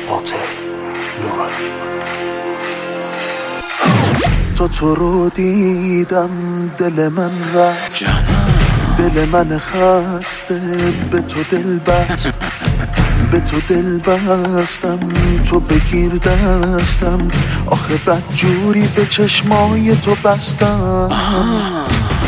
فاتح نورانی. تو رو دیدم دل من رفت، دل من خسته به تو دل بست، به تو دل بستم، تو بگیر دستم، آخه بدجوری به چشمای تو بستم.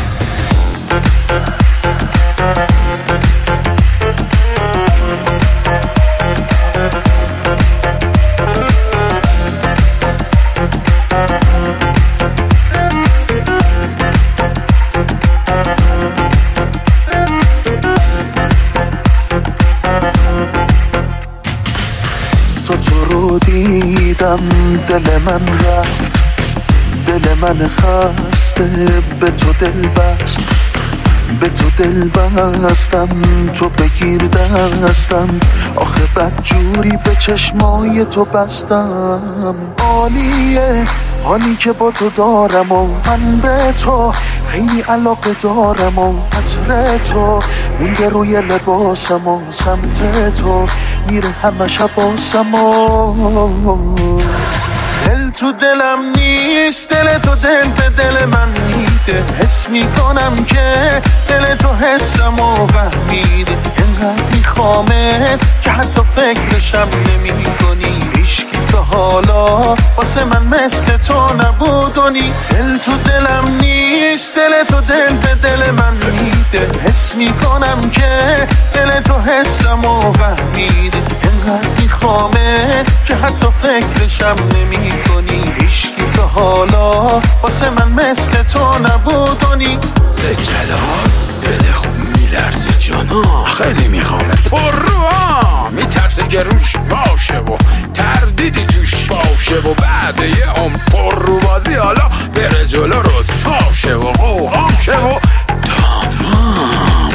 تو رو دیدم دل من رفت، دل من خسته به تو دل بست، به تو دل بستم، تو بگیر دستم، آخه بدجوری به چشمای تو بستم. عالیه حالی که با تو دارم و من به تو خیلی علاقه دارم و عطر تو مونده روی لباسم و سمت تو میره همش حواسم و دل تو دلم نیست، دل تو دل به دل من میده، حس میکنم که دل تو حسم و فهمیده، انقدر میخوامت که حتی فکرشم نمی کنی، هیچکی تا حالا واسه من مثل تو نبودونی. دل تو دلم نیست، دل تو دل به دل من میده، حس میکنم که دل تو حسم و فهمیده، انقدر میخوامت که حتی فکرشم نمی کنی، هیچکی تا حالا واسه من مثل تو نبودونی. جلال دل خوب میلرزه جانا، خیلی میخوامه پر رو میترسه که روش باشه و تردیدی توش باشه و بعد یه پر رو بازی حالا بره جلو رسوا شه و قوقام شه و تمام.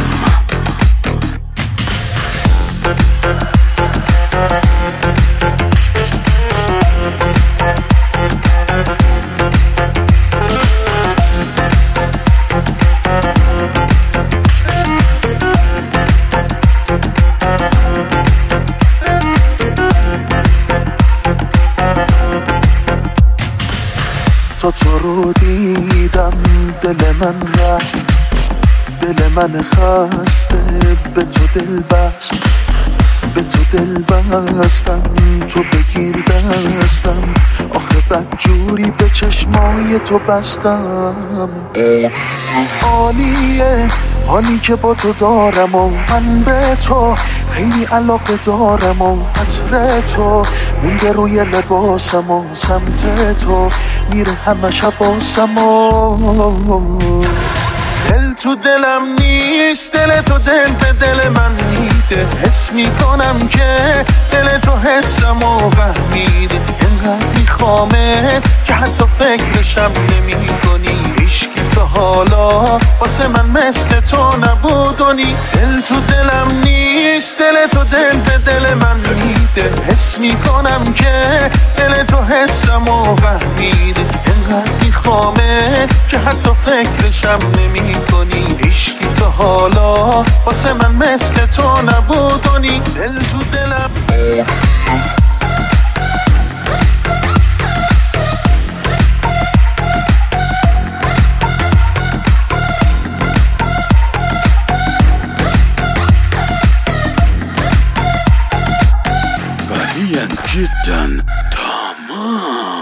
تو رو دیدم دل من رفت، دل من خسته به تو دل بست، به تو دل بستم، تو بگیر دستم، آخه بدجوری به چشمای تو بستم. عالیه حالی که با تو دارم و من به تو خیلی علاقه دارم و عطر تو مونده روی لباسم و سمت تو میره همش حواسم و دل تو دلم نیست، دل تو دل به دل من میده، حس میکنم که دل تو حسم و فهمیده، انقدر میخوامت که حتی فکرشم نمی کنی، هیچکی تا حالا واسه من مثل تو نبودونی. دل تو دلم نیست، دل تو دل به دل من میده، حس میکنم که دل تو حسم و فهمیده، انقدر میخوامت که حتی فکرشم نمی کنی، هیچکی تا حالا واسه من مثل تو نبودونی. دل تو دلم غنيا جدا تمام.